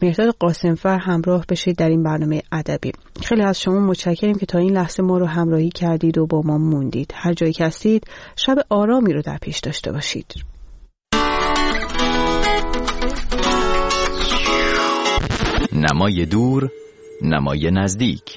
مهرداد قاسمفر همراه بشید در این برنامه ادبی. خیلی از شما متشکریم که تا این لحظه ما رو همراهی کردید و با ما موندید. هر جایی که هستید شب آرامی رو در پیش داشته باشید. نمای دور، نمای نزدیک.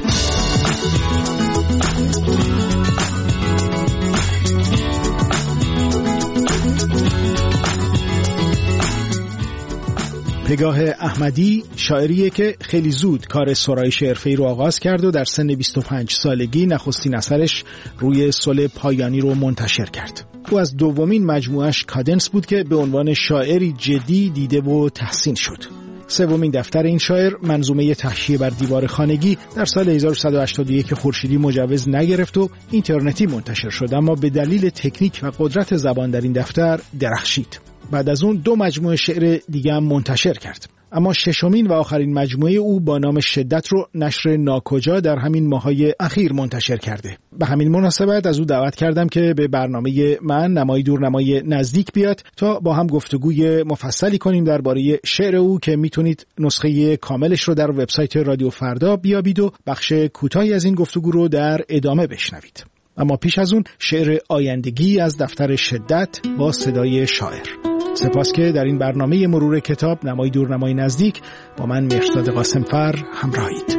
پگاه احمدی شاعریه که خیلی زود کار سرایش حرفه‌ای رو آغاز کرد و در سن 25 سالگی نخستین اثرش روی صلح پایانی رو منتشر کرد. او از دومین مجموعش کادنس بود که به عنوان شاعری جدی دیده و تحسین شد. سومین دفتر این شاعر، منظومه تحشیه بر دیوار خانگی، در سال 1181 خورشیدی مجوز نگرفت و اینترنتی منتشر شد، اما به دلیل تکنیک و قدرت زبان در این دفتر درخشید. بعد از اون 2 مجموعه شعر دیگه هم منتشر کرد. اما ششمین و آخرین مجموعه او با نام شدت رو نشر ناکجا در همین ماهای اخیر منتشر کرده. به همین مناسبت از او دعوت کردم که به برنامه من نمای دور نمای نزدیک بیاد تا با هم گفتگوی مفصلی کنیم درباره شعر او که میتونید نسخه کاملش رو در وبسایت رادیو فردا بیابید و بخش کوتاهی از این گفتگو رو در ادامه بشنوید. اما پیش از اون شعر آیندگی از دفتر شدت با صدای شاعر. سپاس که در این برنامه مرور کتاب نمای دور نمای نزدیک با من مهرداد قاسمفر همراهید.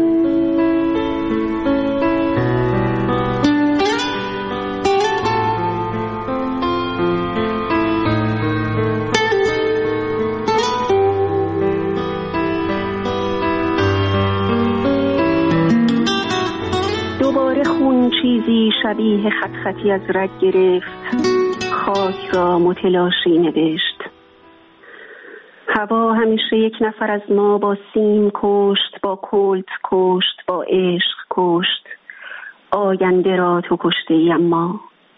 دوباره خون چیزی شبیه خط خطی از رگ گرفت، خاک را متلاشی نوشت. هوا همیشه یک نفر از ما با سیم کشت، با کلت کشت، با عشق کشت. آینده را تو کشته ای، اما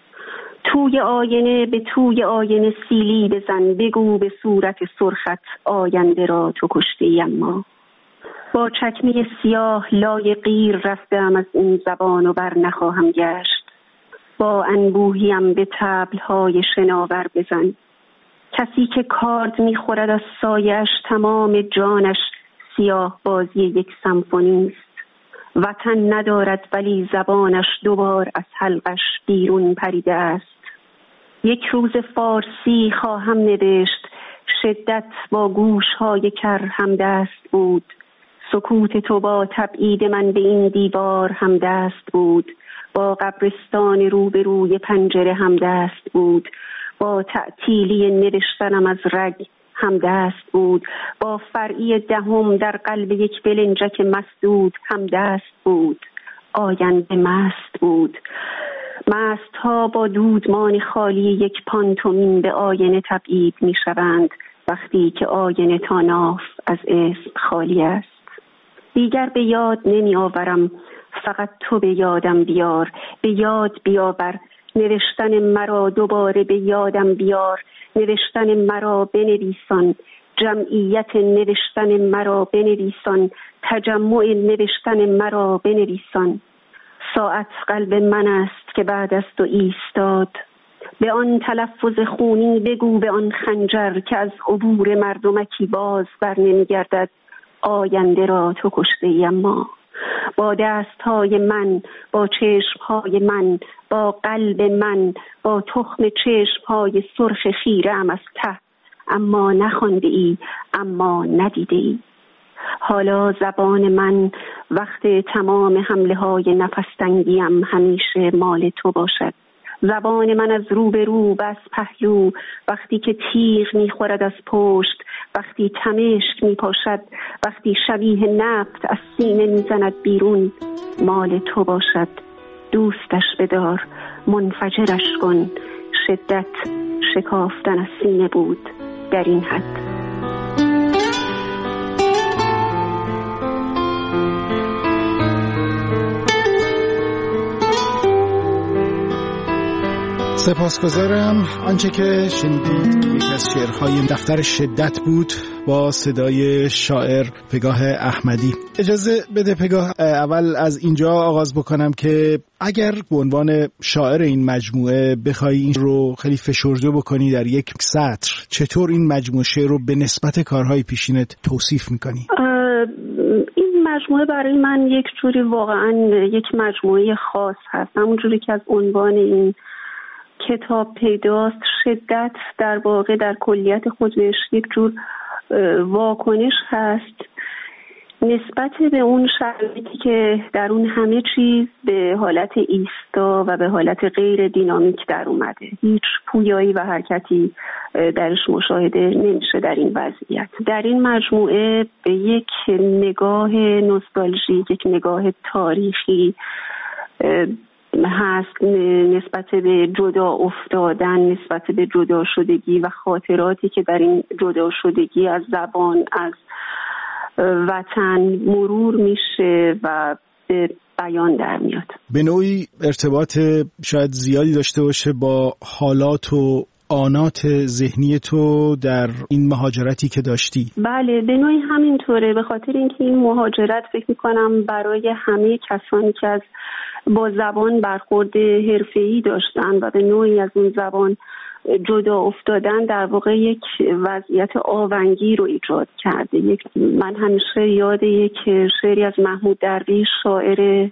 توی آینه به توی آینه سیلی بزن، بگو به صورت سرخت آینده را تو کشته ای. اما با چکمه سیاه لای قیر رفتم از این زبان و بر نخواهم گشت. با انبوهیم به طبل‌های شناور بزن. کسی که کارد می‌خورد از سایش، تمام جانش سیاه بازی یک سمفونی است. وطن ندارد ولی زبانش دوبار از حلقش بیرون پریده است. یک روز فارسی خواهم نوشت، شدت با گوش‌های کر همدست بود. سکوت تو با تبعید من به این دیوار همدست بود. با قبرستان روبروی پنجره همدست بود. با تعطیلی نوشتنم از رگ همدست بود. با فرعی دهم در قلب یک بلنجک مسدود همدست بود. آینده مست بود. مست ها با دودمان خالی یک پانتومین به آینه تبعید می شوند وقتی که آینه تا ناف از اسم خالی است. دیگر به یاد نمی آورم، فقط تو به یادم بیار. به یاد بیاور نوشتن مرا، دوباره به یادم بیار. نوشتن مرا بنویسان، جمعیت نوشتن مرا بنویسان، تجمع نوشتن مرا بنویسان. ساعت قلب من است که بعد از تو ایستاد. به آن تلفظ خونی بگو، به آن خنجر که از عبور مردمکی باز بر نمیگردد. آینده را تو کشته ای، اما با دستهای من، با چشمهای من، با قلب من، با تخم چشمهای سرخ خیره‌ام از ته. اما نخوانده ای، اما ندیده ای. حالا زبان من وقت تمام حمله های نفس‌تنگیم همیشه مال تو باشد. زبان من از رو به رو و از پهلو، وقتی که تیغ میخورد از پشت، وقتی تمشک میپاشد، وقتی شبیه نفت از سینه میزند بیرون، مال تو باشد. دوستش بدار، منفجرش کن. شدت شکافتن از سینه بود در این حد. سپاسگزارم. آنچه که شنیدید یک از شعرهای دفتر شدت بود با صدای شاعر پگاه احمدی. اجازه بده پگاه اول از اینجا آغاز بکنم که اگر به عنوان شاعر این مجموعه بخوای این رو خیلی فشرده بکنی در یک سطر، چطور این مجموعه شعر رو به نسبت کارهای پیشینت توصیف میکنی؟ این مجموعه برای من یک جوری واقعا یک مجموعه خاص هست. همون جوری که از عنوان این کتاب پیداست، شدت در واقع در کلیت خودش یک جور واکنش هست نسبت به اون شرایطی که در اون همه چیز به حالت ایستا و به حالت غیر دینامیک در اومده. هیچ پویایی و حرکتی درش مشاهده نمیشه در این وضعیت. در این مجموعه به یک نگاه نوستالژیک، یک نگاه تاریخی هست نسبت به جدا افتادن، نسبت به جدا شدگی و خاطراتی که در این جدا شدگی از زبان، از وطن مرور میشه و به بیان در میاد. به نوعی ارتباط شاید زیادی داشته باشه با حالات و آنات ذهنی تو در این مهاجرتی که داشتی. بله، به نوعی همینطوره، به خاطر اینکه این مهاجرت فکر میکنم برای همه کسانی که از با زبان برخورد حرفه‌ای داشتن و به نوعی از اون زبان جدا افتادن در واقع یک وضعیت آونگی رو ایجاد کرده. من همیشه یاد یک شعری از محمود درویش شاعر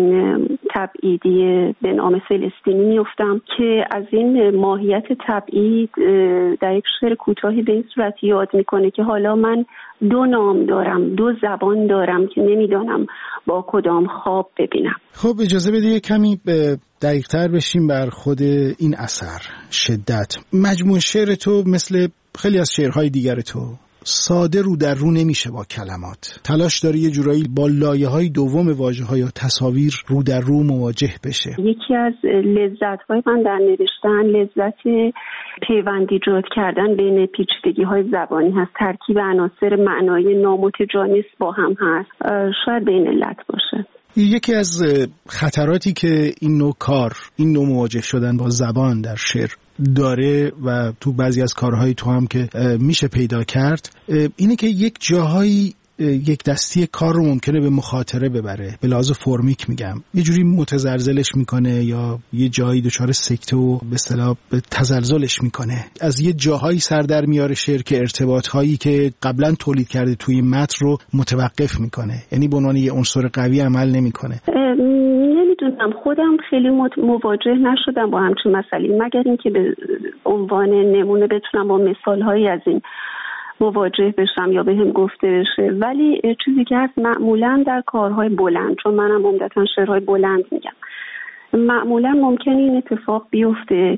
تبعیدی به نام فلسطینی میفتم که از این ماهیت تبعید در یک شعر کوتاهی به این صورت یاد میکنه که حالا من دو نام دارم، دو زبان دارم که نمیدانم با کدام خواب ببینم. خب اجازه بده یک کمی دقیق‌تر بشیم بر خود این اثر شدت. مجموعه شعر تو مثل خیلی از شعرهای دیگر تو ساده رو در رو نمیشه با کلمات. تلاش داره یه جورایی با لایه‌های دوم واژه‌ها یا تصاویر رو در رو مواجه بشه. یکی از لذت‌های من در نوشتن لذت پیوند ایجاد کردن بین پیچیدگی‌های زبانی هست. ترکیب عناصر معنایی نامتجانس با هم هست. شاید به این علت باشه. یکی از خطراتی که این نوع کار، این نوع مواجه شدن با زبان در شعر داره و تو بعضی از کارهای تو هم که میشه پیدا کرد، اینه که یک جاهایی یک دستی کار رو ممکنه به مخاطره ببره. به لحاظ فرمیک میگم، یه جوری متزلزلش میکنه یا یه جایی دچار سکته و به اصطلاح تزلزلش میکنه. از یه جاهایی سر در میاره شعر که ارتباطهایی که قبلا تولید کرده توی متن رو متوقف میکنه، یعنی به عنوان یه عنصر قوی عمل نمیکنه. نمیدونم، خودم خیلی مواجه نشدم با همچین مسئله، مگر اینکه به عنوان نمونه بتونم با مثالهایی از این مواجه بشم یا بهم گفته بشه. ولی چیزی که هست معمولا در کارهای بلند، چون منم عمدتاً شعرهای بلند میگم، معمولا ممکنه این اتفاق بیفته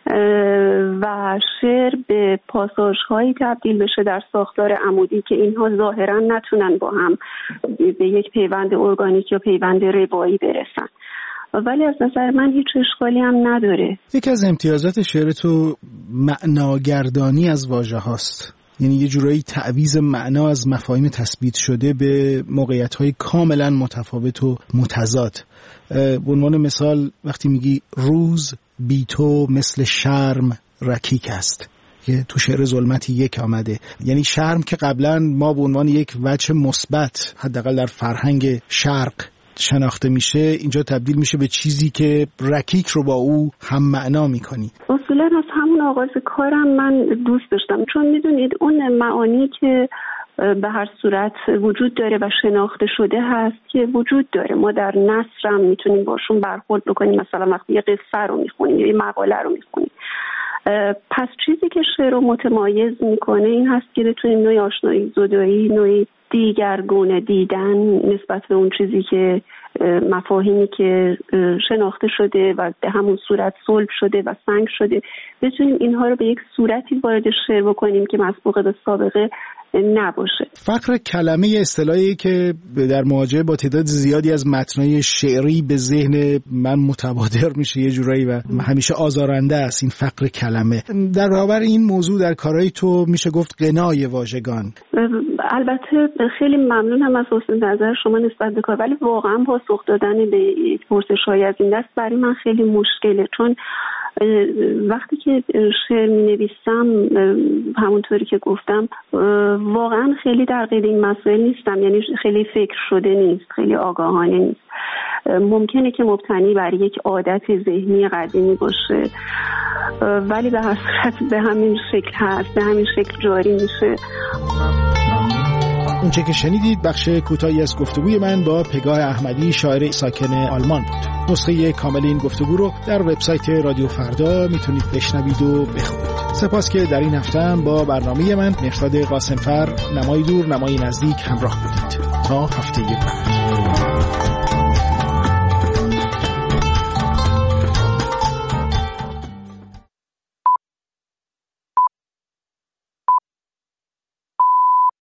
و شعر به پاساژهایی تبدیل بشه در ساختار عمودی که اینها ظاهرا نتونن با هم به یک پیوند ارگانیک یا پیوند روایی برسن. ولی از نظر من هیچ اشکالی هم نداره. یکی از امتیازات شعر تو معناگردانی از واژه هاست، یعنی یه جورایی تعویض معنا از مفاهیم تثبیت شده به موقعیت‌های کاملا متفاوت و متضاد. به عنوان مثال وقتی میگی روز بی تو مثل شرم رکیک است، که تو شعر ظلمتی یک آمده، یعنی شرم که قبلا ما به عنوان یک وجه مثبت حداقل در فرهنگ شرق شناخته میشه، اینجا تبدیل میشه به چیزی که رکیک رو با او هم معنا میکنی. اصولا از همون آغاز کارم من دوست داشتم، چون میدونید اون معانی که به هر صورت وجود داره و شناخته شده هست که وجود داره، ما در نثر هم میتونیم باشون برخورد بکنیم. مثلا وقتی یه قصه رو میخونیم یا یه مقاله رو میخونیم، پس چیزی که شعر رو متمایز میکنه این هست که بتونیم نوعی آشنایی زدایی، نوعی دیگرگونه دیدن نسبت به اون چیزی که مفاهیمی که شناخته شده و به همون صورت صلب شده و سنگ شده، بتونیم اینها رو به یک صورتی وارد شعر بکنیم که مسبوق به سابقه نباشه. فقر کلمه اصطلاحی که در مواجهه با تعداد زیادی از متنای شعری به ذهن من متبادر میشه یه جورایی و همیشه آزارنده است، این فقر کلمه. در برابر این موضوع در کارهای تو میشه گفت غنای واژگان. البته خیلی ممنونم از حسن نظر شما نسبت به کار، ولی واقعا پاسخ دادن به پرسش‌های از این دست برای من خیلی مشکله، چون وقتی که شعر می نویسم همونطوری که گفتم واقعا خیلی در قید این مسائل نیستم، یعنی خیلی فکر شده نیست، خیلی آگاهانه نیست. ممکنه که مبتنی بر یک عادت ذهنی قدیمی باشه ولی به هر صورت به همین شکل هست، به همین شکل جاری میشه. اونچه که شنیدید بخش کوتاهی از گفتگوی من با پگاه احمدی، شاعر ساکن آلمان بود. نسخه کامل این گفتگو رو در وبسایت رادیو فردا میتونید بشنوید و بخونید. سپاس که در این هفته هم با برنامه من مهرداد قاسمفر، نمای دور نمای نزدیک همراه بودید. تا هفته بعد.